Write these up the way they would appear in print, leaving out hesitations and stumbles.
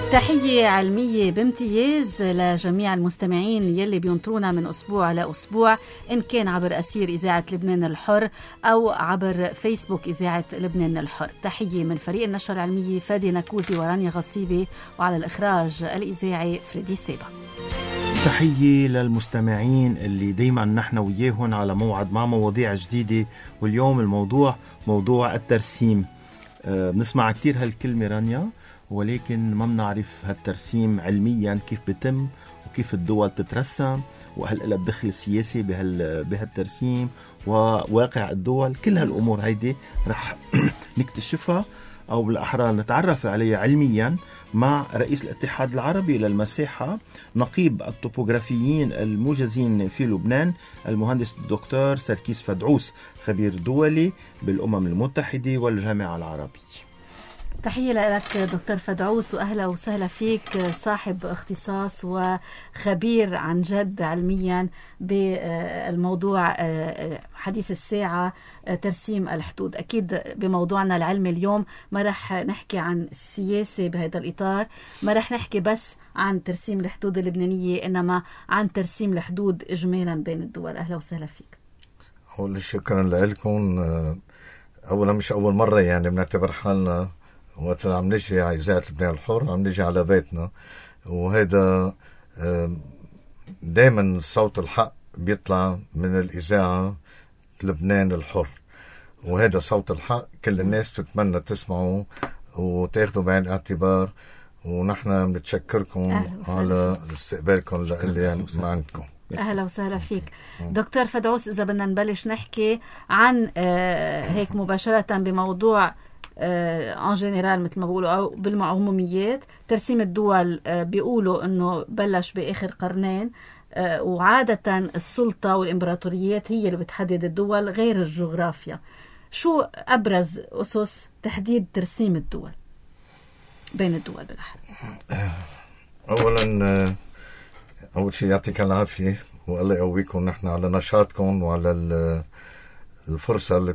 تحية علمية بامتياز لجميع المستمعين يلي بينطرونا من أسبوع لأسبوع، إن كان عبر أثير إذاعة لبنان الحر أو عبر فيسبوك إذاعة لبنان الحر. تحية من فريق النشر العلمية فادي نكوزي ورانيا غصيبي، وعلى الإخراج الإذاعي فريدي سيبا. تحية للمستمعين اللي دايما نحن وياهن على موعد مع مواضيع جديدة، واليوم الموضوع موضوع الترسيم. بنسمع كتير هالكلمة رانيا، ولكن ما بنعرف هالترسيم علميا كيف بتم وكيف الدول تترسم، وهل لها الدخل السياسي بهالترسيم وواقع الدول. كل هالأمور هيدي رح نكتشفها أو بالأحرى نتعرف عليها علميا مع رئيس الاتحاد العربي للمساحة، نقيب الطوبوغرافيين الموجزين في لبنان، المهندس الدكتور سركيس فدعوس، خبير دولي بالأمم المتحدة والجامعة العربية. تحية لك دكتور فدعوس، وأهلا وسهلا فيك، صاحب اختصاص وخبير عن جد علميا بالموضوع حديث الساعة، ترسيم الحدود. أكيد بموضوعنا العلمي اليوم ما رح نحكي عن السياسة بهذا الإطار، ما رح نحكي بس عن ترسيم الحدود اللبنانية، إنما عن ترسيم الحدود إجمالا بين الدول. أهلا وسهلا فيك. أول شكرا لكم. أولا مش أول مرة يعني بنعتبر حالنا وقت عم نجي على إذاعة لبنان الحر عم نجي على بيتنا، وهذا دايما صوت الحق بيطلع من الإذاعة لبنان الحر، وهذا صوت الحق كل الناس تتمنى تسمعه وتاخده بعين الاعتبار، ونحن بنتشكركم على استقبالكم اللي يعني ما عندكم. أهلا وسهلا فيك دكتور فدعوس. إذا بدنا نبلش نحكي عن هيك مباشرة بموضوع ان جنرال مثل ما بيقولوا او بالعموميات، ترسيم الدول بيقولوا انه بلش باخر قرنين، وعادة السلطة والامبراطوريات هي اللي بتحدد الدول غير الجغرافيا. شو ابرز اسس تحديد ترسيم الدول بين الدول بالاحرى؟ اولا اول شيء يعطيك العافية والله يقويكم نحن على نشاطكم وعلى الفرصة اللي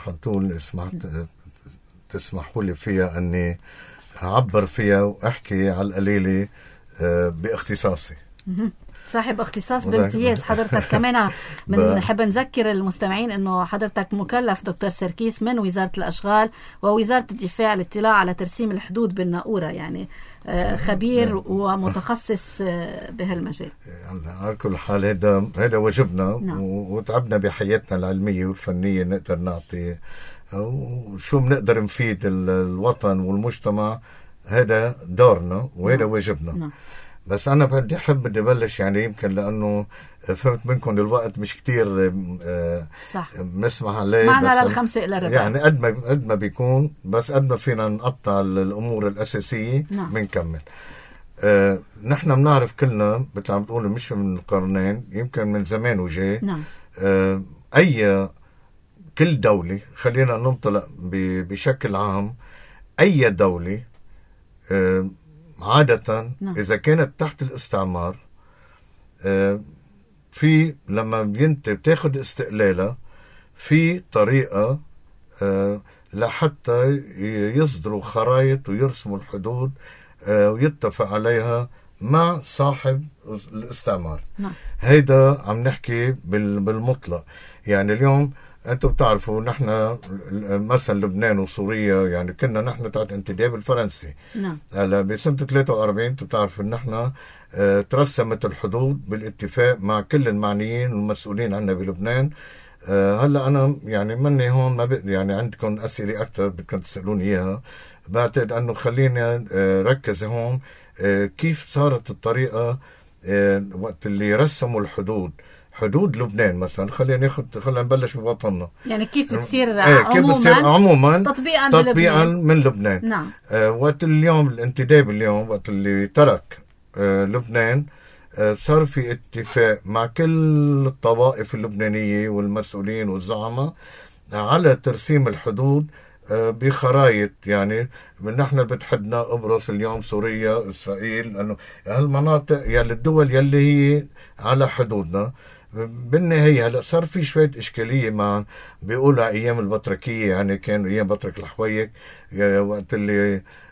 تسمحوا لي فيها أني أعبر فيها وأحكي على القليلة باختصاصي. صاحب اختصاص بامتياز حضرتك. كمان بنحب نذكر المستمعين أنه حضرتك مكلف دكتور سركيس من وزارة الأشغال ووزارة الدفاع الاطلاع على ترسيم الحدود بالناقورة، يعني خبير ومتخصص بهالمجال. على كل حال هذا واجبنا. وتعبنا بحياتنا العلمية والفنية نقدر نعطي وشو بنقدر نفيد الوطن والمجتمع، هذا دورنا وهذا واجبنا. بس أنا بدي أبلش يعني يمكن لأنه فهمت منكم الوقت مش كتير بنسمح عليه، معنا للخمسة إلى ربع يعني قد ما بيكون، بس قد ما فينا نقطع الأمور الأساسية بنكمل. نحن بنعرف كلنا مثل عم تقولوا مش من القرنين، يمكن من زمان وجاي. كل دولة، خلينا ننطلق بشكل عام، أي دولة عادة إذا كانت تحت الاستعمار، في لما بتاخد استقلالها في طريقة لحتى يصدروا خرائط ويرسموا الحدود ويتفق عليها مع صاحب الاستعمار. هيدا عم نحكي بالمطلق. يعني اليوم أنتم بتعرفوا نحن مثلا لبنان وسوريا يعني كنا نحن تحت انتداب الفرنسي. هلا بسنة 43 أنتم بتعرفوا نحن ترسمت الحدود بالاتفاق مع كل المعنيين والمسؤولين عنا بلبنان. هلا أنا يعني مني هون ما يعني عندكم أسئلة أكثر بدكم تسألوني إياها، بعتقد أنه خليني ركز هون كيف صارت الطريقة وقت اللي رسموا الحدود. حدود لبنان مثلا خلينا نبلش بوطننا، يعني كيف بتصير عموما تطبيقا من لبنان. وقت اليوم الانتداب، اليوم وقت اللي ترك لبنان، صار في اتفاق مع كل الطوائف اللبنانية والمسؤولين والزعماء على ترسيم الحدود بخرايط. يعني نحن بتحدنا قبرص اليوم، سوريا، إسرائيل، لأنه هالمناطق يعني الدول يلي هي على حدودنا. بالنهاية هلا صار في شوية إشكالية مع بيقولوا أيام البطركية، يعني كان أيام بطرك الحويك وقت اللي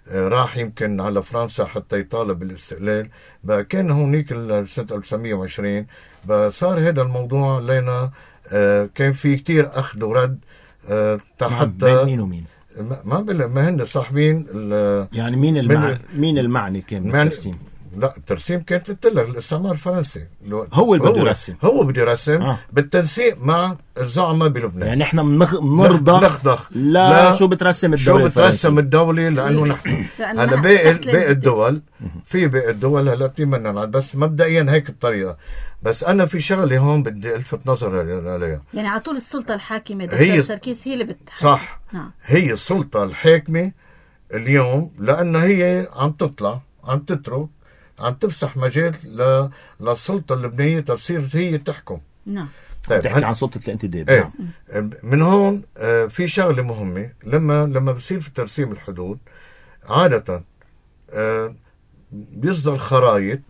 راح يمكن على فرنسا حتى يطالب بالاستقلال. بقى كان هونيك سنة 1920 بقى صار هذا الموضوع لنا كان في كتير أخذ ورد حتى مين ومين ما هن صاحبين يعني مين المعني كان بالترسيم؟ لا الترسيم كانت قلت لك الاستعمار الفرنسي هو اللي بده يرسم، هو بده يرسم بالتنسيق مع الزعماء بلبنان. يعني احنا بنرضخ لا شو بترسم الدولة، شو بترسم الدولة، لانه نحن هلا باقي الدول في باقي الدول هلا بتمنى، بس مبدئيا هيك الطريقة. بس انا في شغله هون بدي الفت نظر عليها، يعني على طول السلطة الحاكمة دكتور سركيس هي اللي بتحكم. صح. نعم. هي السلطة الحاكمة اليوم، لأن هي عم تطلع عم تترك عم تفسح مجال للسلطة اللبنانية تصير هي تحكم. نعم. طيب تحكي عن سلطة الانتداب. ايه. نعم. من هون في شغلة مهمة، لما بصير في ترسيم الحدود عادة بيصدر خرايط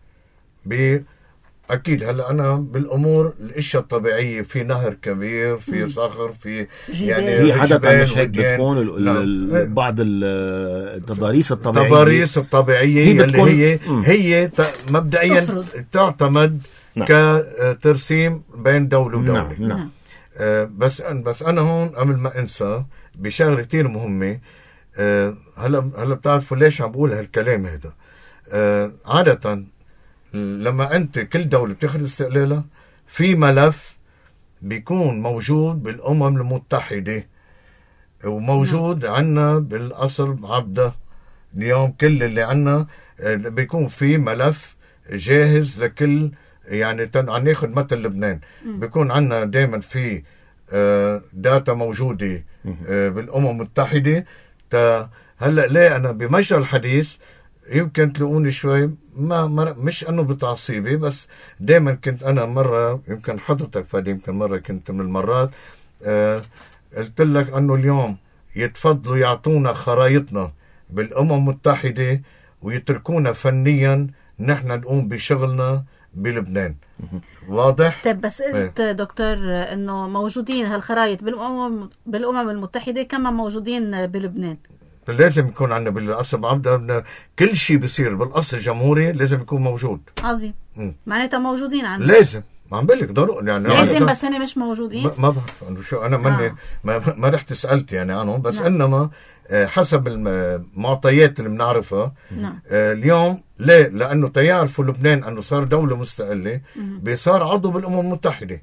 أكيد. هلا أنا بالأمور الأشياء الطبيعية، في نهر كبير، في صخر، في يعني هي عادة مش هيك بتكون بعض التضاريس الطبيعية اللي هي مبدئيا تعتمد كترسيم بين دولة ودولة. نعم. بس أنا هون قبل ما أنسى بشغلة كتير مهمة. هلا بتعرفوا ليش عم بقول هالكلام هذا. عادة لما أنت كل دولة بتاخذ استقلالها في ملف بيكون موجود بالأمم المتحدة وموجود عنا بالأصل عبده. اليوم كل اللي عنا بيكون في ملف جاهز لكل، يعني عم ناخذ مثل لبنان بيكون عنا دائما في داتا موجودة بالأمم المتحدة. هلأ ليه أنا بمجرى الحديث يمكن تلاقوني شوي مش انه بتعصيبي، بس دائما كنت انا مرة يمكن حضرتك فادي يمكن مرة كنت من المرات قلت لك انه اليوم يتفضلوا يعطونا خرايطنا بالامم المتحدة ويتركونا فنيا نحن نقوم بشغلنا بلبنان. واضح؟ طيب بس قلت دكتور انه موجودين هالخرايط بالامم المتحدة كما موجودين بلبنان. لازم يكون عندنا بالأصل عبد كل شيء بيصير بالأصل الجمهوري لازم يكون موجود. عظيم. معناتها موجودين عندنا. لازم ما عم بقول لك ضروري يعني لازم، بس هن مش موجودين. ما بعرف انه شو انا مني ما رحت سألت يعني عنهم، بس انما حسب المعطيات اللي بنعرفها اليوم. ليه؟ لانه تيعرفوا لبنان انه صار دولة مستقلة بصار عضو بالأمم المتحدة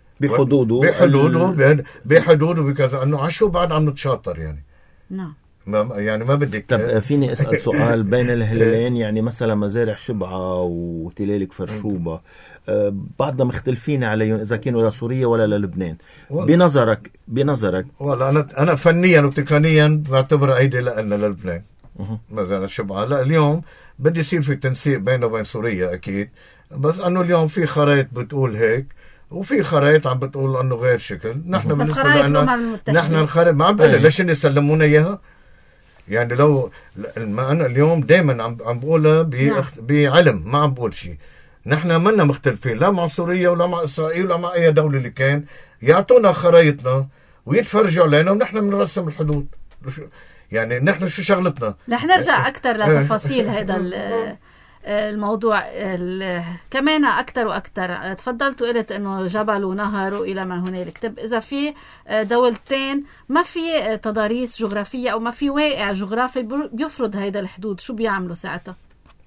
بحدوده بكذا، انه عشو بعد عم نتشاطر يعني. نعم. يعني ما بدك. طب فيني اسال سؤال بين الهلالين، يعني مثلا مزارع شبعه وتلالك فرشوبه بعضنا مختلفين عليهم اذا كانوا لسوريا ولا للبنان. بنظرك والله انا فنيا وتقنيا بعتبر ايدي لنا للبنان. مزارع شبعه لا، اليوم بدي يصير في تنسيق بينه وبين سوريا اكيد، بس انه اليوم في خرائط بتقول هيك وفي خرائط عم بتقول انه غير شكل. نحن بالنسبه لنا نحن الخرائط ما عم بقول ليش يسلمونا اياها. يعني لو ما أنا اليوم دائما عم بقولها بعلم، ما عم بقول شيء. نحن منا مختلفين لا مع سوريا ولا مع إسرائيل ولا مع أي دولة اللي كان. يعطونا خرايطنا ويتفرجوا علينا ونحن بنرسم الحدود. يعني نحن شو شغلتنا. رح نرجع أكثر لتفاصيل هذا الموضوع كمان أكثر وأكثر. تفضلت وقلت أنه جبل ونهر وإلى ما هنالك. طب إذا في دولتين ما في تضاريس جغرافية أو ما في واقع جغرافي بيفرض هيدا الحدود، شو بيعملوا ساعتها؟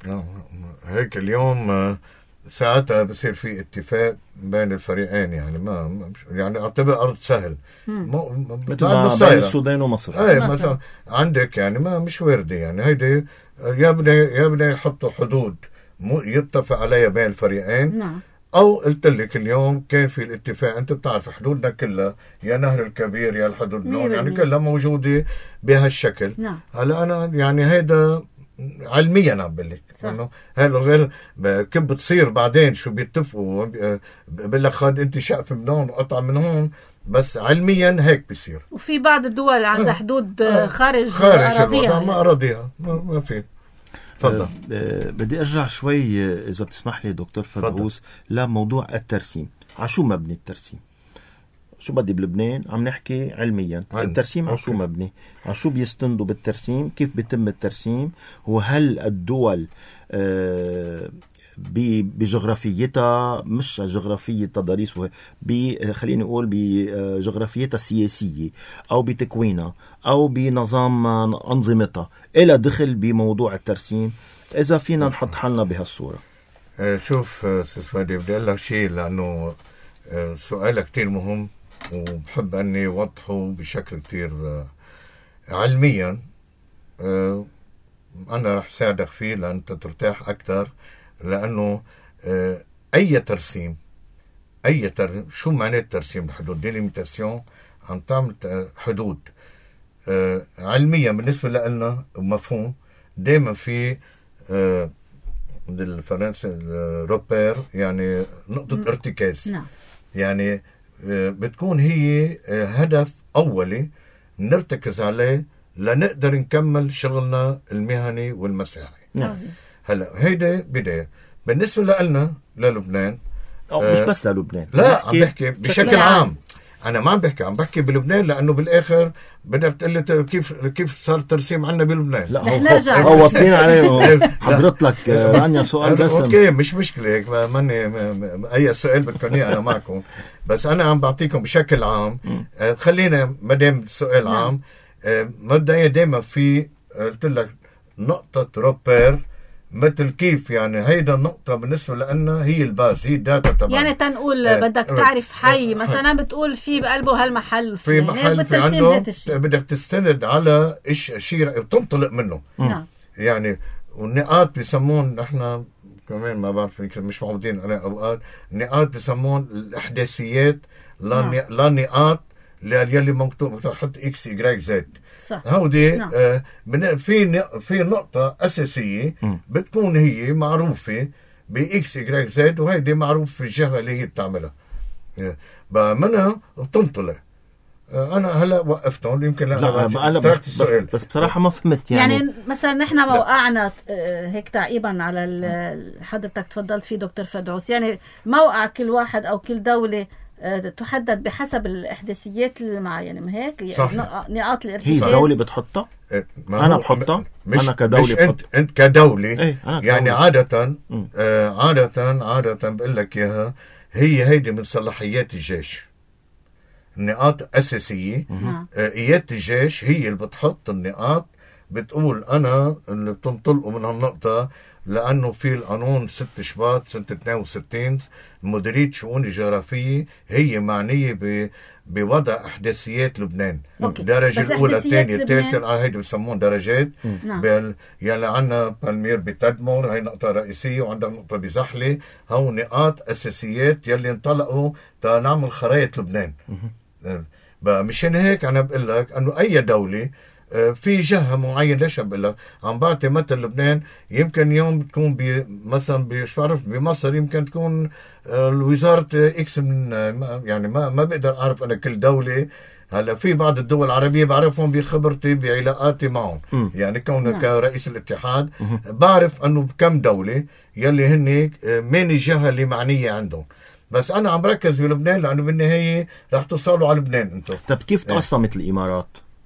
هيك اليوم ساعتها بصير في اتفاق بين الفريقين. يعني يعني اعتبر أرض سهل مثل بين السودان ومصر. مثلا عندك يعني ما مش واردة يعني هيدي يا بدنا يحطوا حدود يتفق عليها بين الفريقين. نعم. او قلت لك اليوم كان في الاتفاق، انت بتعرف حدودنا كلها يا نهر الكبير يا الحدود يعني كلها موجوده بهالشكل. نعم. هلا انا يعني هيدا علميا عم بقول لك انه هذا غير كيف بتصير بعدين شو بيتفقوا بقول لك خد انت شقف من هون وقطع من هون، بس علميا هيك بيصير. وفي بعض الدول عندها حدود خارج اراضيها ما اراضيها ما في. تفضل. بدي ارجع شوي اذا بتسمح لي دكتور فدعوس لموضوع الترسيم. عشو مبني الترسيم؟ شو بدي بلبنان عم نحكي علميا الترسيم على شو مبني، على شو بيستندوا بالترسيم، كيف بيتم الترسيم، وهل الدول بجغرافيتها، مش جغرافية تضاريس، خليني أقول بجغرافيتها السياسية أو بتكوينها أو بنظام أنظمتها، إلى دخل بموضوع الترسيم، إذا فينا نحط حالنا بهالصورة. شوف أستاذ فادي، بدي أقول لك شيء لأنه سؤالك كتير مهم وبحب أني وضحه بشكل كتير علميا. أنا رح ساعدك فيه لأن ترتاح أكتر، لأنه أي ترسيم شو معنى الترسيم؟ الحدود ديليميتاسيون، عم تعمل حدود علميا بالنسبة لنا مفهوم. دايما في بالفرنسي روبير، يعني نقطة ارتكاز. يعني بتكون هي هدف أولي نرتكز عليه لنقدر نكمل شغلنا المهني والمساحي. هلا هيدا بداية بالنسبة لنا للبنان، مش بس للبنان، لا عم بحكي بشكل عام. أنا ما عم بحكي بلبنان، لأنه بالآخر بدك تقول لي كيف صار الترسيم عنا بلبنان. لا هو واصلين عليه حضرتك رانيا سؤال بس. أوكي مش مشكلة، ماني أي سؤال بدكم إياه أنا معكم، بس أنا عم بعطيكم بشكل عام. خلينا مدام السؤال عام، مبدئيا دايما في قلت لك نقطة روبير، مثل كيف يعني هيدا النقطة بالنسبة لنا هي الباس، هي الداتا تبعنا. يعني تنقول بدك تعرف حي مثلا، بتقول في بقلبه هالمحل، في محل في عنده بدك تستند على شيء بتنطلق منه. يعني والنقاط بيسمون نحن كمان، ما بعرف يمكن مش معودين على اوقات، نقاط بيسمون الاحداثيات، لا نقاط يلي مكتوب حط اكس يجراك زد. هودي في نقطة أساسية بتكون هي معروفة بإكس يجراك زد، وهيدي معروف في الجهة اللي هي بتعملها، منها بتنطلق. أنا هلا وقفتهم، يمكن أنا بس بصراحة ما فهمت. يعني مثلا نحن موقعنا هيك تعقيبا على حضرتك تفضلت فيه دكتور فدعوس، يعني موقع كل واحد أو كل دولة تحدد بحسب الإحداثيات المعينة، ما هيك؟ نقاط الارتكاز هي الدولة بتحطها، أنا بحطها، أنا كدولة بحطها. أنت كدولة يعني عادة بقول لك إياها، هيدي من صلاحيات الجيش، النقاط أساسية. قيادة الجيش هي اللي بتحط النقاط، بتقول أنا اللي بتنطلقوا من هالنقطة، لأنه في القانون 6 شباط سنة 62 مديرية شؤون الجغرافية هي معنية بوضع إحداثيات لبنان. الدرجة الأولى، الثانية، الثالثة، هيدي بسمون درجات. يعني عنا بالمير بتدمر، هي نقطة رئيسية، وعندنا نقطة بزحلة، هو نقاط أساسيات يلي انطلقوا تنعمل خرائط لبنان. مشان هيك أنا بقول لك أنه أي دولة في جهة معين. ليش بقول لك عم بعطي مثل لبنان؟ يمكن يوم بتكون مثلا بمصر يمكن تكون الوزارة إكس من، يعني ما بقدر أعرف أنا كل دولة. هلا في بعض الدول العربية بعرفهم بخبرتي بعلاقاتي معهم، يعني كونك كرئيس الاتحاد بعرف أنه بكم دولة يلي هن مين الجهة اللي معنية عندهم. بس أنا عم بركز بلبنان لأنه بالنهاية رح توصلوا على لبنان أنتم. طب كيف تقسمت الإمارات؟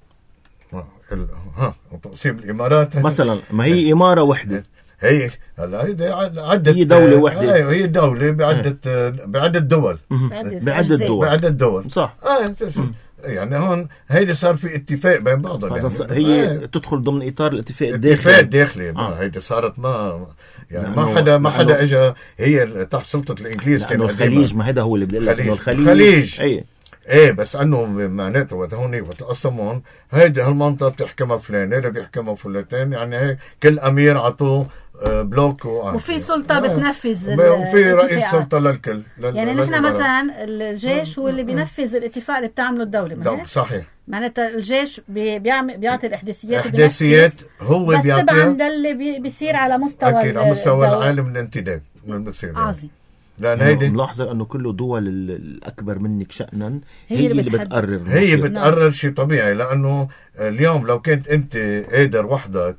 تقسيم الإمارات مثلا، ما هي إمارة وحدة، هي هلا عدة، هي دولة وحدة، هي دولة بعدة دول، بعدة دول صح. يعني هون هيدي صار في اتفاق بين بعضهم، يعني هي تدخل ضمن إطار الاتفاق الداخلي. هيدي صارت ما يعني ما حدا اجى، هي تحت سلطة الإنجليز. كان الخليج، ما هذا هو اللي بدي أقول لك، الخليج ايه بس انه معناته هون بتقسمون، هيدي هالمنطقه بتحكمها فلان، هيدا بيحكمها فلان، يعني هيك كل امير عطوه بلوك وفي سلطه بتنفذ، وفي رئيس سلطه للكل. يعني نحن مثلا الجيش هو اللي بينفذ الاتفاق اللي بتعمله الدوله. صحيح. معناتها الجيش بيعطي الاحداثيات، هو بس طبعا ده اللي بيصير على مستوى اكيد على مستوى العالم الانتداب من بصير عظيم. ملاحظة أنه كل دول الأكبر منك شأنا هي اللي بتقرر، هي بتقرر شيء طبيعي. لأنه اليوم لو كنت أنت قادر وحدك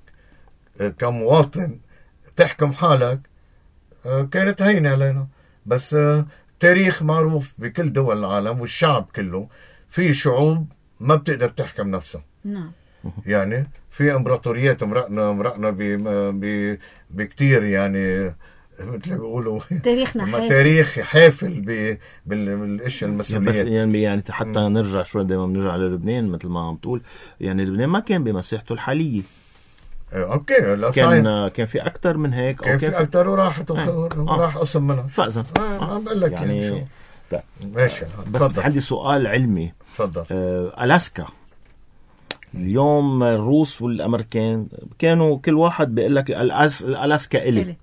كمواطن تحكم حالك كانت هينة علينا، بس التاريخ معروف بكل دول العالم والشعب كله. في شعوب ما بتقدر تحكم نفسها. نعم. يعني في امبراطوريات مرقنا بكتير يعني مثل ما بيقولوا تاريخنا تاريخ حافل بالاشياء المسؤوليات. بس يعني حتى نرجع شوي، دائما بنرجع للبنان مثل ما عم تقول، يعني لبنان ما كان بمساحته الحاليه. اوكي كان في اكثر من هيك، كان في اكثر وراحت وراح قسم منها. فاذا عم بقول لك يعني ماشي. بس عندي سؤال علمي. تفضل. ألاسكا اليوم الروس والامريكان كانوا كل واحد بيقول لك الألاسكا إلي.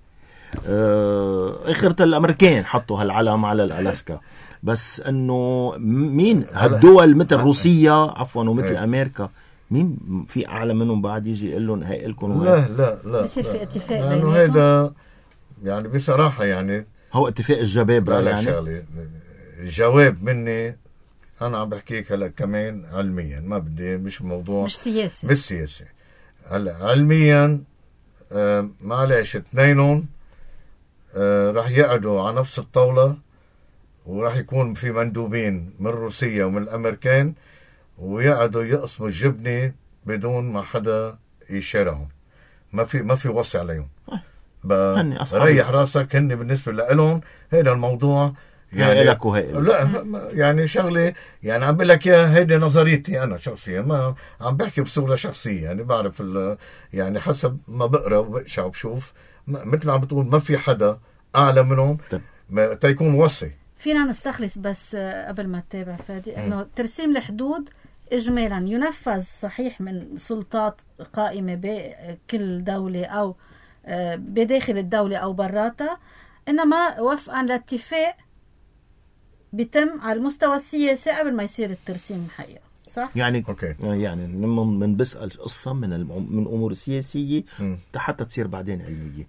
اخرت الامريكان حطوا هالعلم على الألاسكا، بس انه مين هالدول مثل روسيا عفوا ومثل امريكا مين في اعلى منهم بعد يجي يقول لهم هي لكم؟ لا بصير في اتفاق لانه هذا يعني بصراحه يعني هو اتفاق الجبابره. يعني شغله الجواب مني انا عم بحكيك هلا كمان علميا، ما بدي مش موضوع مش سياسي. مش سياسي. هلا علميا معلش اثنينهم راح يقعدوا على نفس الطاوله، وراح يكون في مندوبين من روسيا ومن الامريكان، ويقعدوا يقسموا الجبنه بدون ما حدا يشارهم. ما في وصي عليهم. ريح راسك. هن بالنسبه لهم هذا الموضوع يعني لك وهي لا يعني شغله يعني عم بقول لك يا هيدي نظريتي انا شخصيا، ما عم بحكي بصوره شخصيه يعني بعرف يعني حسب ما بقرا وبقشع وبشوف مثل ما عم بتقول ما في حدا اعلى منهم تيكون وصي. فينا نستخلص بس قبل ما تتابع فادي انه ترسيم الحدود اجمالا ينفذ صحيح من سلطات قائمه بكل دوله او بداخل الدوله او براتها، انما وفقا لاتفاق بيتم على المستوى السياسي قبل ما يصير الترسيم الحقيقة. صح؟ يعني يعني من بسأل قصة من أمور سياسية حتى تصير بعدين علمية.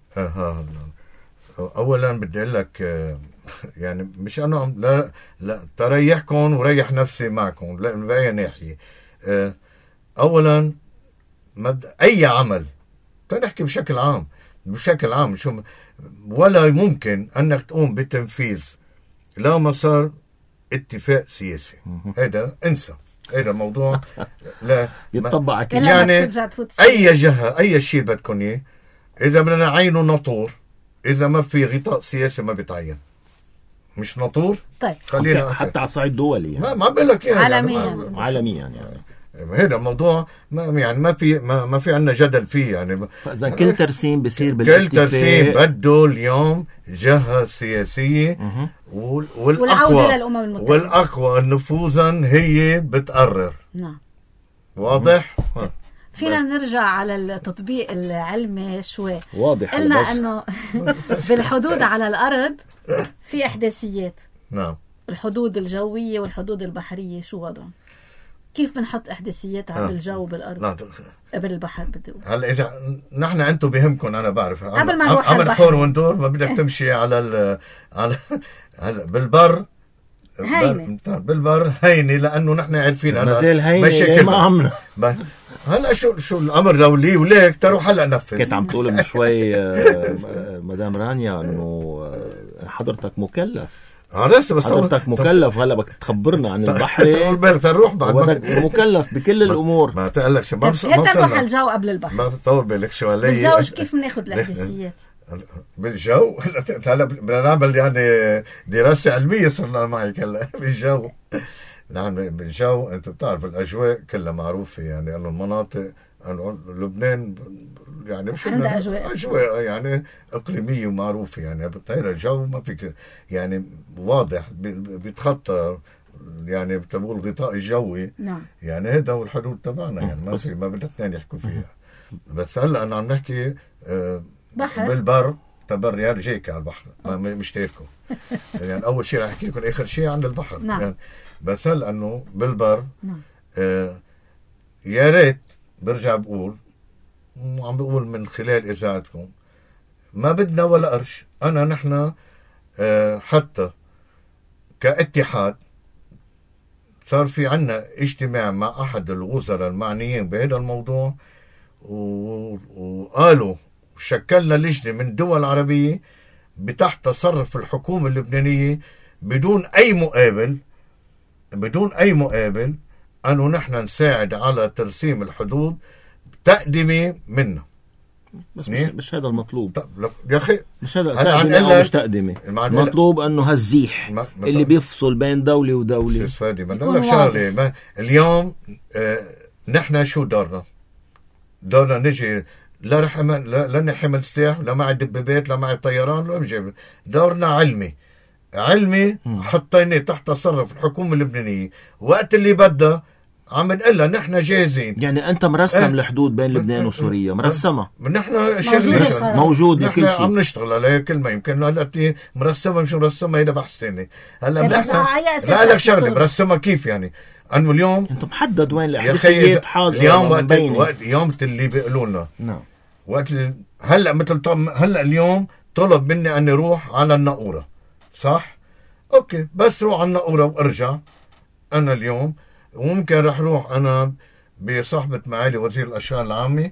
أولا بدي أقول لك يعني مش أنا لا تريحكم وريح نفسي معكم، لا من بأي ناحية. أولا أي عمل تنحكي بشكل عام شو ولا ممكن أنك تقوم بتنفيذ لا مسار اتفاق سياسي. هذا انسى، هذا الموضوع لا يتطبق أكيد. يعني أي جهة أي شيء بدكم إياه إذا بدنا نعينه ناطور، إذا ما في غطاء سياسي ما بيتعين. مش ناطور. طيب خلينا حتى على الصعيد دولي يعني. ما بقول لك عالميا يعني هذا الموضوع يعني ما في عندنا جدل فيه يعني. فإذا كل ترسيم بصير كل ترسيم بده اليوم جهة سياسية والأقوى نفوذا هي بتقرر. نعم واضح. فينا نرجع على التطبيق العلمي شوي. واضح. قلنا انه بالحدود على الارض في احداثيات. نعم. الحدود الجوية والحدود البحرية شو وضعهم؟ كيف بنحط احداثيات على الجو بالارض قبل البحر؟ بدي هلا اذا نحن انتم بهمكم انا بعرف قبل ما نروح عمل حور وندور ما بدك تمشي على بالبر بالبر هيني لانه نحن عارفين هلا مشاكل ما عمنا. هلا شو الامر لو لي وليك تروح هلا نفذ. كنت عم تقول من شوي مدام رانيا انه حضرتك مكلف. بس حضرتك مكلف هلا بدك تخبرنا عن البحر. تروح بعد مكلف بكل الامور. ما تقلك شو ما نروح على الجو قبل البحر. ما تطور بالك شو علي بالجو كيف بناخذ الاحداثيات بالجو. هلا بدنا نعمل يعني دراسه علميه صرنا معك هلا بالجو. نعم بالجو انت بتعرف الاجواء كلها معروفه يعني انه المناطق لبنان يعني مش عندها اجواء يعني اقليميه ومعروفه يعني بتغير الجو ما فيك يعني واضح بيتخطى يعني بتقول الغطاء الجوي. نعم. يعني هذا هو الحدود تبعنا يعني ما بدنا اثنين يحكوا فيها. بس هلا انا عم نحكي بحر بالبر تبر يا رجيك على البحر مش تاركه يعني اول شيء رح احكي لكم اخر شيء عن البحر. نعم. يعني بس هلا انه بالبر نعم. يا ريت برجع بقول وعم بقول من خلال اذاعتكم ما بدنا ولا قرش. نحن حتى كاتحاد صار في عنا اجتماع مع احد الوزراء المعنيين بهذا الموضوع وقالوا شكلنا لجنة من دول عربية بتحت تصرف الحكومة اللبنانية بدون أي مقابل أنه نحن نساعد على ترسيم الحدود تقدمي منا. بس مش هذا المطلوب. طب يا أخي مش هذا تقدمي أو مش تقدمي. المطلوب أنه هالزيح اللي بيفصل بين دولة ودولة. شو اسفادي بدنا لك شغلة. اليوم نحن شو دورنا نجي لا نحمل سلاح، لا معي دبابات، لا معي طيران، لا مجيب. دورنا علمي حطيناه تحت تصرف الحكومة اللبنانية وقت اللي بدها عم نقلها نحن جاهزين. يعني أنت مرسم الحدود بين لبنان وسوريا، مرسمة. نحن شغلين موجودة كل شيء. عم نشتغل عليها كل ما يمكن. هلا مرسمة مش مرسمة هيدا بحث ثاني. هلا لا لك شغلة مرسمة كيف يعني؟ أنه اليوم أنت محدد وين الأحداثيات حاضرة. اليوم وقت يوم اللي بيقولوا لنا نعم. وقت هلا اليوم طلب مني أني أروح على الناقورة، صح؟ أوكي، بس روح على الناقورة وأرجع. أنا اليوم وممكن رح روح أنا بصحبة معالي وزير الأشغال العامة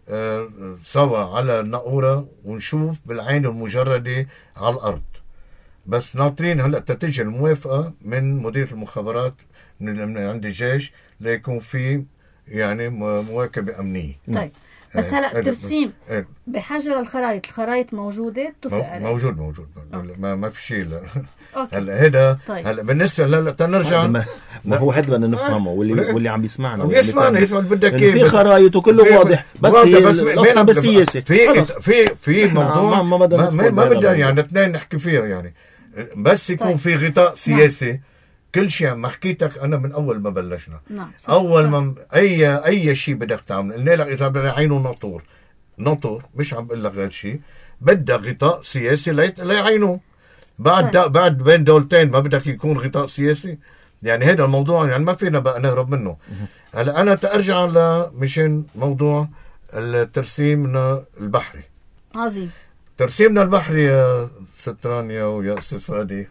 سوا على الناقورة ونشوف بالعين المجردة على الأرض. بس ناطرين هلا تتجي الموافقة من مدير المخابرات من عند الجيش ليكون في يعني مواكبة أمنية. طيب بس هلا الترسيم بحاجة للخرائط. الخرائط موجودة اتفق عليها؟ موجود. ما في شيء. هلا هذا هلا بالنسبة هلا تنرجع. ما هو هذا بدنا نفهمه واللي عم يسمعنا يسمع بدك كيف في خرائط وكله واضح. بس القصة بالسياسة في موضوع ما بدنا يعني اثنين نحكي فيها يعني. بس يكون في غطاء سياسي. كل شيء ما حكيتك انا من اول ما بلشنا. اول ما اي شيء بدك تعمل قلنا لك اذا بدنا نعينه ناطور مش عم بقول لك غير شيء. بدك غطاء سياسي ليعينوه. بعد بين دولتين ما بدك يكون غطاء سياسي. يعني هذا الموضوع يعني ما فينا بقى نهرب منه. هلا انا تارجع مشان موضوع الترسيم البحري. عظيم. ترسيمنا البحري يا ست رانيا ويا استاذ فادي.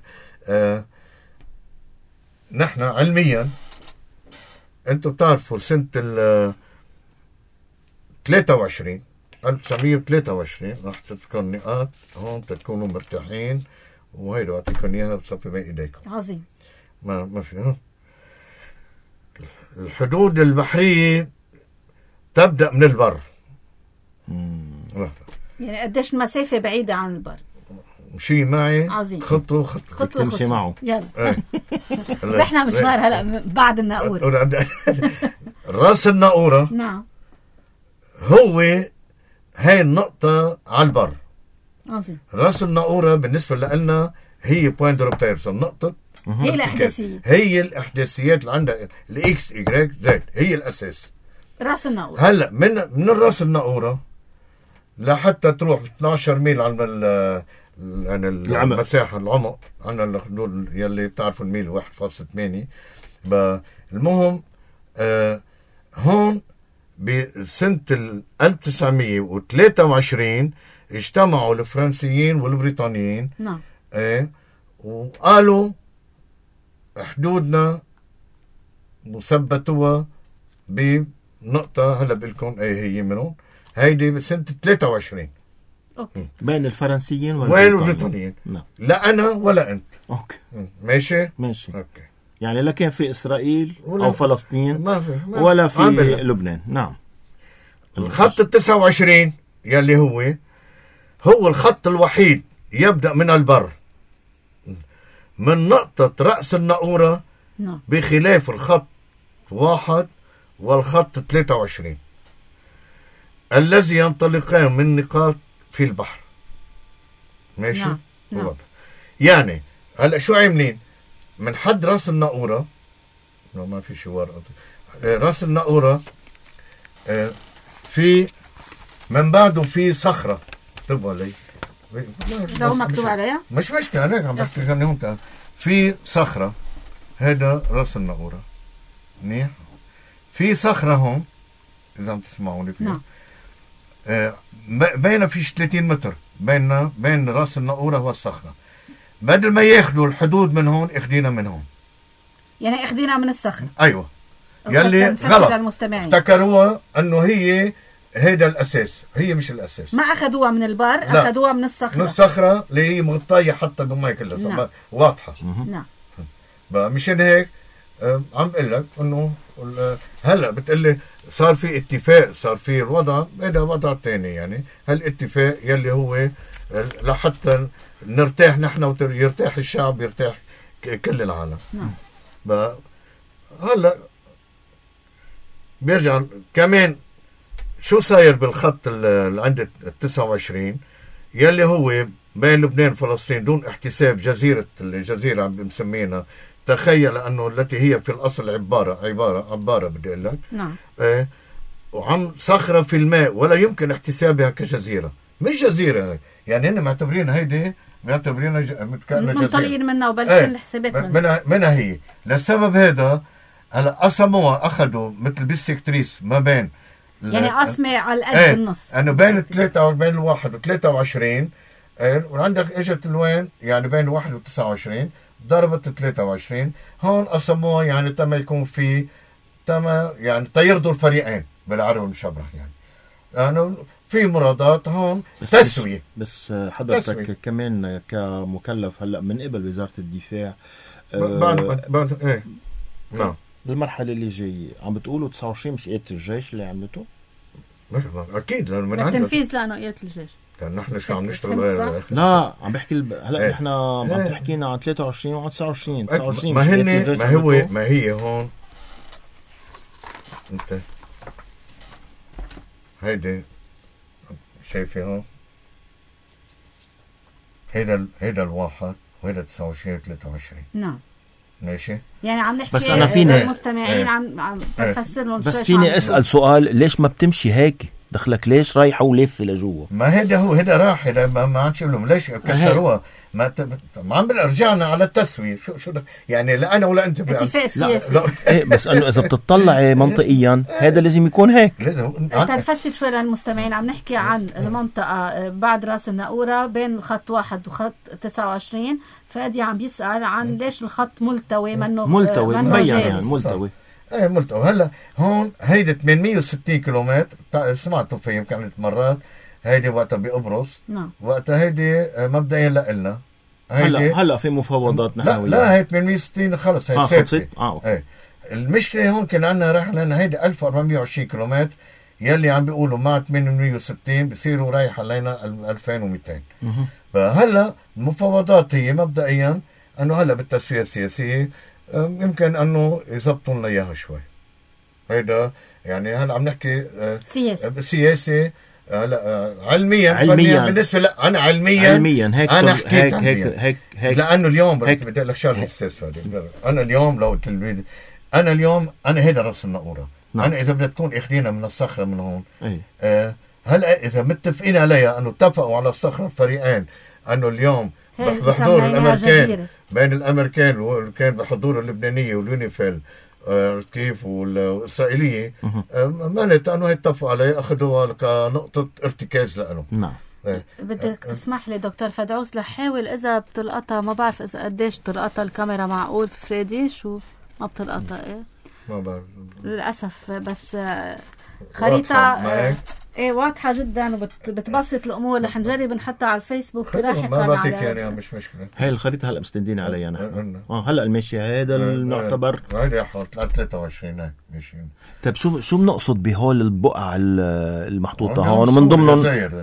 نحن علميا انتم بتعرفوا سنة 1923 راح تكون نقاط هون تكونوا مرتاحين وهيدا اعطيكم اياها بصفي بين ايديكم. عظيم. ما في الحدود البحرية تبدأ من البر. يعني قديش المسافة بعيدة عن البر؟ مشي معي. عظيم. خطوة تمشي معه. يلا رحنا مشوار هلا بعد الناقورة. راس الناقورة. نعم. هو هاي النقطة على البر. عظيم. راس الناقورة بالنسبة لنا هي بوين دو روبير. النقطة هي الأحداثية. هي الأحداثيات اللي عندها الإكس إيجريك زد هي الأساس. راس الناقورة. هلا من راس الناقورة لحتى تروح 12 ميل على يعني المساحة العمق عنا الحدود يلي بتعرفوا الميل 1.8. المهم هون بسنة 1923 اجتمعوا الفرنسيين والبريطانيين. نعم. وقالوا حدودنا مثبتوها بنقطة هلا بقلكم هي منهم. هيدي بسنة 23. أوكي. بين الفرنسيين والبريطانيين. نعم. لا أنا ولا أنت. أوكي. ماشي. أوكي. يعني لا كان في إسرائيل أو فلسطين ما ولا في لبنان. نعم. الخط 29 يلي هو الخط الوحيد يبدأ من البر من نقطة رأس الناقورة. نعم. بخلاف الخط 1 والخط 23 الذي ينطلقان من نقاط في البحر. ماشي. نعم. يعني هلا شو عاملين من حد راس الناقورة. ما في شوار. راس الناقورة في من بعده في صخرة. انتبهوا علي. ده مكتوب عليها مش مشكلة. أنا عم بحكي لهم في صخرة. هذا راس الناقورة. منيح. في صخرة هون إذا عم تسمعوني فيها. نعم. بين فيش 30 متر بين راس الناقورة والصخرة. بدل ما ياخذوا الحدود من هون اخدينا من هون. يعني اخدينا من الصخرة. ايوه. يلي غلط للمستمعين افتكروها انه هي هيدا الاساس، هي مش الاساس. ما اخذوها من البر، اخذوها من الصخره. من الصخره اللي هي مغطيه حتى بالمي كلها. نعم. واضحه. نعم. مشان هيك عم بقول لك انه هلا بتقلي صار في اتفاق، صار في الوضع، هذا وضع ثاني يعني. هالاتفاق يلي هو لحتى نرتاح نحن ويرتاح الشعب، يرتاح كل العالم. نعم. هلا بيرجع كمان شو صاير بالخط اللي عند 29 يلي هو بين لبنان وفلسطين دون احتساب الجزيرة عم بنسمينا. تخيل انه التي هي في الاصل عبارة بدي اقول لك. نعم. وعم صخرة في الماء ولا يمكن احتسابها كجزيرة. مش جزيرة هاي. يعني هن معتبرينها هيدي، معتبرينها جزيرة منطلقين منها وبلشين الحسابات منها هي. للسبب هذا هلا قسموها، اخذوا مثل بالسكتريس ما بين يعني قسمة على القد بالنص، انه بين 1 و 23 وعندك اجت الوين يعني بين 1 و 29 ضربت 23 هون قسموها يعني تما يكون في يعني تيرضوا الفريقين بالعربي المشبرح يعني في مرادات هون تسوية. بس حضرتك تسوية. كمان كمكلف هلا من قبل وزارة الدفاع ايه نعم بالمرحلة اللي جاية عم بتقولوا 29 مش قيادة الجيش اللي عملته؟ اكيد لانه من التنفيذ لانه قيادة الجيش. نحن شو عم نشتغل لا عم بحكي هلا نحن عم تحكينا عن 23 وعن 29 ما هي هون انت هيدي شايفه هون هيدا الواحد وهيدا 29 و 23. نعم ماشي. يعني عم نحكي بس أنا فيني المستمعين عم بفسر لهم. بس فيني اسال سؤال، ليش ما بتمشي هيك؟ دخلك ليش رايحه ولافه لجوا؟ ما هيدا راح، هيدا ما عادش لهم ليش كسروها. ما عم رجعنا على التسويه. شو يعني لا انا ولا انت اتفاق سياسي. ايه بس انه اذا بتطلع منطقيا هذا لازم يكون هيك. تنفسر شوي للمستمعين، عم نحكي عن المنطقه بعد راس الناقوره بين خط 1 وخط 29. فادي عم بيسال عن ليش الخط ملتوي منه مبين يعني ملتوي. ايه ملتوي. هلا هون هيدي 860 كيلومتر سمعتوا فيه يمكن عدة مرات. هيدي وقتها بقبرص. نعم. وقتها هيدي مبدئيا لنا هلا في مفاوضات نحن لا هي 860 خلص هي ثابته. اوكي. المشكله هون كان عندنا رحله لنا هيدي 1420 كيلومتر يلي عم بيقولوا مع 860 بصيروا رايح علينا 2200. فهلا المفاوضات هي مبدئيا انه هلا بالتسويه السياسيه يمكن انه يزبطوا لنا اياها شوي. هيدا يعني هلا عم نحكي سياسي. هلا علميا بالنسبه لا انا علميا هيك انا حكيت هيك لانه اليوم بدي لك شغله حساس. انا اليوم لو انا هيدا راس الناقوره. نعم. انا اذا بدها تكون اخذينا من الصخره من هون هلا اذا متفقين عليها انه اتفقوا على الصخره الفريقين انه اليوم بحضور الامريكان بين الامريكان وكان بحضور اللبنانيه واليونيفيل كيف والاسرائيليه معناتها انه اتفقوا عليه اخذوها كنقطه ارتكاز لهم. نعم. بدك تسمح لي دكتور فدعوس لحاول اذا بتلقطها، ما بعرف اذا قديش بتلقطها الكاميرا، معقول فريدي شو ما بتلقطها؟ ايه ما بعرف للاسف. بس خريطه واضحه جدا وبتبسط الامور. رح نجرب نحطها على الفيسبوك لاحقا. ما بعطيك يعني مش مشكله. هاي الخريطه هلا مستندين عليها نحن. هلا الماشي هذا المعتبر هيدي 23 ماشي. طيب شو بنقصد بهول البقع المحطوطه هون ومن ضمنهم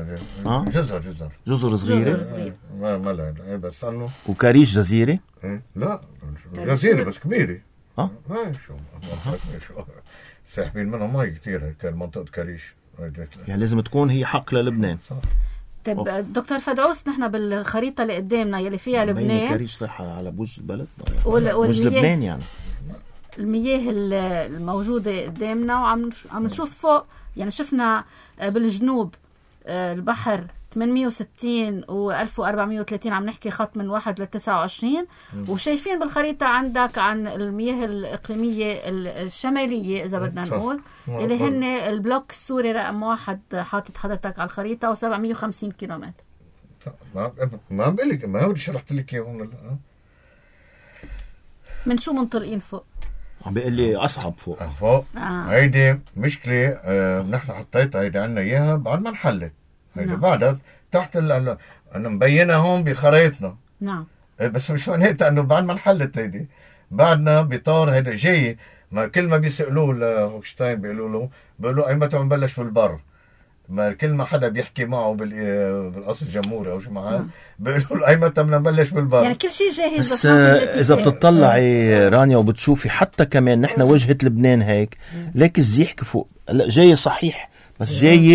جزر صغيره ما لا بس انه وكريش جزيره؟ لا جزيره بس كبيره. هاي شو ساحبين منها مي كثير. كان منطقه كريش يعني لازم تكون هي حق للبنان. صح. طيب دكتور فدعوس، نحن بالخريطه اللي قدامنا يلي فيها لبنان كريش رايحه على بوجه البلد وجه لبنان يعني المياه الموجوده قدامنا وعم نشوف فوق. يعني شفنا بالجنوب البحر 860 و1430 عم نحكي خط من 1 ل 29. وشايفين بالخريطة عندك عن المياه الإقليمية الشمالية إذا بدنا نقول اللي هن البلوك السوري رقم 1 حاطط حضرتك على الخريطة و750 كيلومتر. ما عم بقول لك، ما هو اللي شرحت لك اياه هون. من شو منطلقين فوق؟ بيقول لي اصعب فوق. هيدي مشكله. نحن حطيتها هيدي عنا اياها بعد ما انحلت. هيدي بعدها تحت انا مبينها هون بخرائطنا. نعم. بس مش معناتها انه بعد ما انحلت هيدي بعدنا بطار هيدا جاي. ما كل ما بيسألوه لهوكشتاين بيقولوا له ايمتى بنبلش بالبر. ما كل ما حدا بيحكي معه بالقصر الجمهوري او شو معاه بيقولوا له ايمتى بدنا نبلش بالبر. يعني كل شيء جاهز. بس اذا بتطلعي رانيا وبتشوفي حتى كمان نحن وجهة لبنان هيك ليك الزيحكة فوق هلا جاي صحيح بس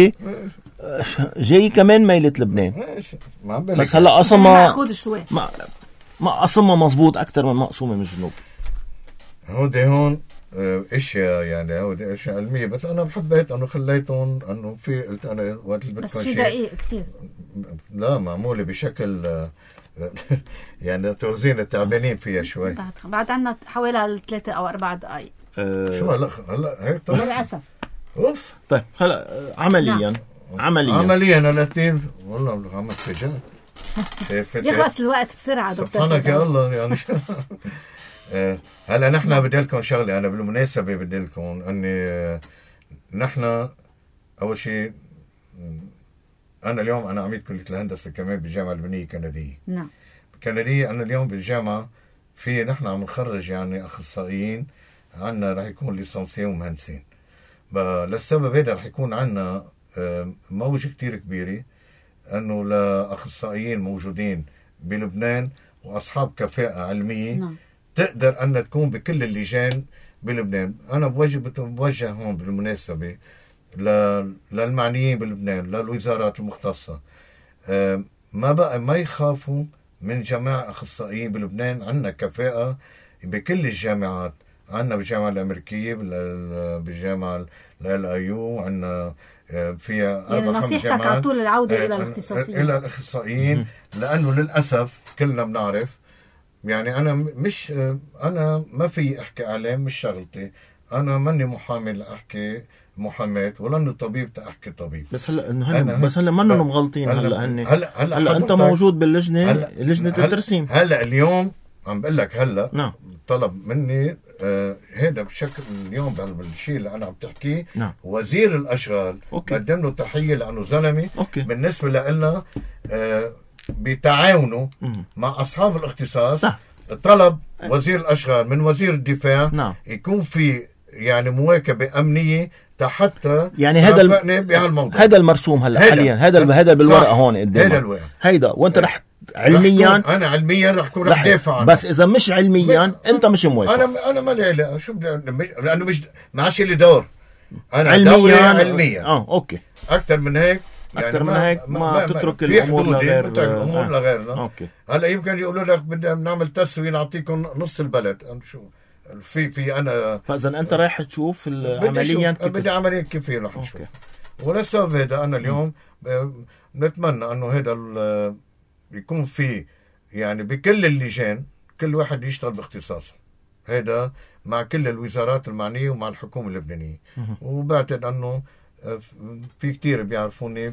جاي كمان ميلة لبنان. بس هلا قسمها ما قسمها مزبوط اكثر من مقسومة من الجنوب. هون اشياء يعني هودي اشياء علميه. بس انا حبيت انه خليتهم انه في قلت انا وقت اللي بس شيء دقيق كثير. لا معموله بشكل يعني توزين التعبانين فيها شوي. بعد عنا حوالي 3 أو 4 دقائق. شو هلا هيك طلع للاسف. اوف. طيب هلا عمليا الاثنين والله عمل فجأة. يخلص الوقت بسرعه دكتور. سبحانك يا الله يعني. هلا نحن بدي لكم شغله. انا بالمناسبه بدي لكم اني نحن اول شيء انا اليوم انا عميد كليه الهندسه كمان بالجامعه اللبنانيه الكنديه. نعم. الكنديه انا اليوم بالجامعه في نحن عم نخرج يعني اخصائيين. عندنا رح يكون ليسانسيين ومهندسين. للسبب هذا رح يكون عندنا موجه كتير كبيره انه لاخصائيين موجودين بلبنان واصحاب كفاءه علميه. نعم. تقدر أن تكون بكل اللجان بلبنان. أنا بوجه هون بالمناسبة للمعنيين بلبنان للوزارات المختصة ما يخافوا من جماعة أخصائيين بلبنان. عندنا كفاءة بكل الجامعات. عندنا بالجامعة الأمريكية بالجامعة LIU عندنا فيها 4-5 يعني نصيحتك على طول العودة إلى الاختصاصيين إلى الأخصائيين لأنه للأسف كلنا بنعرف يعني أنا ما في أحكي عليه مش شغلتي. أنا ماني محامي لأحكي محاماة ولا طبيب تأحكي طبيب. بس هلا ما انهم غلطين. هلا انت موجود باللجنه لجنه الترسيم. هلا اليوم عم بقول لك هلا نعم. طلب مني هذا بشكل اليوم بالشيء اللي انا عم تحكيه. نعم. وزير الاشغال قدم له تحيه لانه زلمه. بالنسبه لنا بتعاونوا مع اصحاب الاختصاص. طلب وزير الاشغال من وزير الدفاع. نعم. يكون في يعني مواكبه امنيه حتى يعني هذا المرسوم هلا حاليا هذا بالورقه هون قدامك هيدا وانت رح علميا انا علميا رح دافع عنه. بس اذا مش علميا انت مش موافق. انا ما لي علاقه شو لانه مش ما عادش لي دور. انا علميا اوكي. اكثر من هيك يعني اكثر من هيك ما تترك الامور لغيرنا. هلا يمكن يقولوا لك بدنا نعمل تسويه نعطيكم نص البلد. شو في انا فاذا انت رايح تشوف عمليا بدي عمليا كيف رح نشوف. ولسبب هذا انا اليوم نتمنى انه هذا يكون في يعني بكل اللجان كل واحد يشتغل باختصاصه. هذا مع كل الوزارات المعنيه ومع الحكومه اللبنانيه. وبعتقد انه في كتير بيعرفوني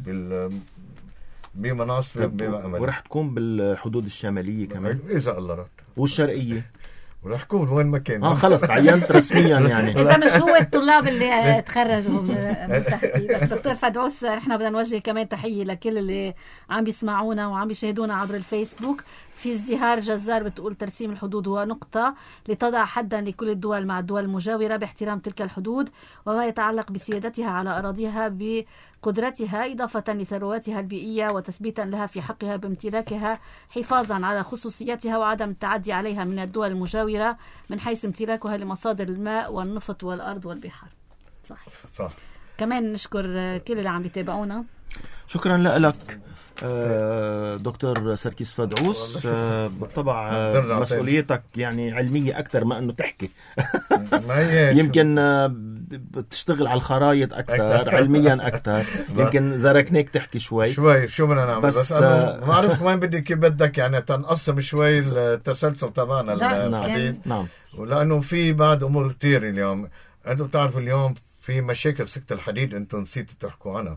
بمناصب ورح تكون بالحدود الشماليه كمان اذا الله رد والشرقيه ورح كون وين ما كان. خلص تعينت رسميا يعني. اذا مش هو الطلاب اللي تخرجوا من تحتي. بس دكتور فدعوس نحن بدنا نوجه كمان تحيه لكل اللي عم بيسمعونا وعم بيشاهدونا عبر الفيسبوك. في ازدهار جزار بتقول ترسيم الحدود هو نقطة لتضع حدا لكل الدول مع الدول المجاورة باحترام تلك الحدود وما يتعلق بسيادتها على أراضيها بقدرتها إضافة لثرواتها البيئية وتثبيتا لها في حقها بامتلاكها حفاظا على خصوصيتها وعدم التعدي عليها من الدول المجاورة من حيث امتلاكها لمصادر الماء والنفط والأرض والبحار. صح. كمان نشكر كل اللي عم بيتابعونا. شكرا لك دكتور سركيس فدعوس. بالطبع مسؤوليتك يعني علمية أكثر ما أنه تحكي. يمكن بتشتغل على الخرايط أكثر علميا أكثر. يمكن زركناك تحكي شوي شو بدنا نعمل. بس أنا ما أعرف وين كيف بدك يعني تنقسم شوي التسلسل تبعنا الحديث. نعم. ولأنه في بعض أمور كتير اليوم. أنتم بتعرفوا اليوم في مشاكل سكة الحديد أنتم نسيتوا تحكوا عنها.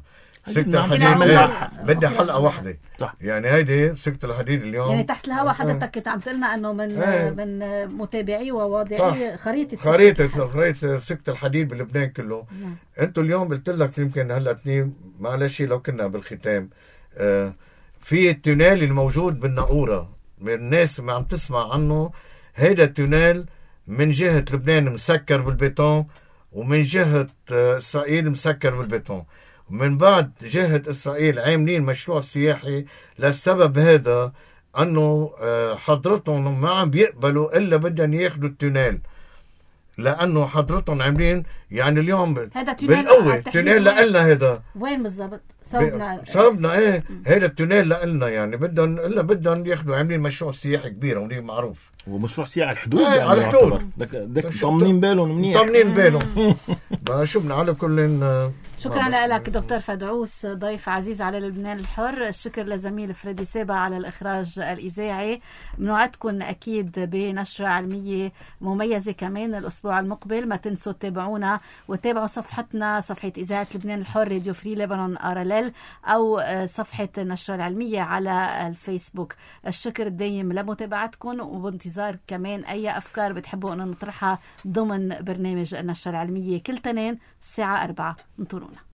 سكة الحديد بدها حلقة واحدة. يعني هيدي سكة الحديد اليوم يعني تحت الهواء حضرتك كنت عم تقلنا انه من متابعي وواضعي خريطة سكة الحديد بلبنان كله. انتو اليوم قلت لك يمكن هلا معلش لو كنا بالختام في التونيل الموجود بالناقورة من الناس ما عم تسمع عنه. هيدا التونيل من جهة لبنان مسكر بالبيتون ومن جهة إسرائيل مسكر بالبيتون، ومن بعد جهة إسرائيل عاملين مشروع سياحي. للسبب هذا أنه حضرتهم ما عم بيقبلوا إلا بدهم ياخدوا التونيل، لأنه حضرتهم عاملين يعني اليوم بالقوة تونيل لقلنا. هذا وين بالضبط؟ صابنا ايه هذا التونيل لقلنا يعني بدهم ياخدوا عاملين مشروع سياحي كبير وني معروف ومشروع سياحي على الحدود. يعني على الحدود طمنين بالهم منيح. طمنين بالهم. شو بدنا على كل. شكرا لك دكتور فدعوس، ضيف عزيز على لبنان الحر. الشكر لزميل فريدي سابا على الإخراج الإذاعي. بنوعدكم أكيد بنشرة علمية مميزة كمان الأسبوع المقبل. ما تنسوا تتابعونا وتابعوا صفحتنا، صفحة إذاعة لبنان الحر راديو فري لبنان RLL، أو صفحة النشرة العلمية على الفيسبوك. الشكر الدايم لمتابعتكم، وبانتظار كمان أي أفكار بتحبوا أن نطرحها ضمن برنامج النشرة العلمية كل تنين الساعة 4. انطرونا.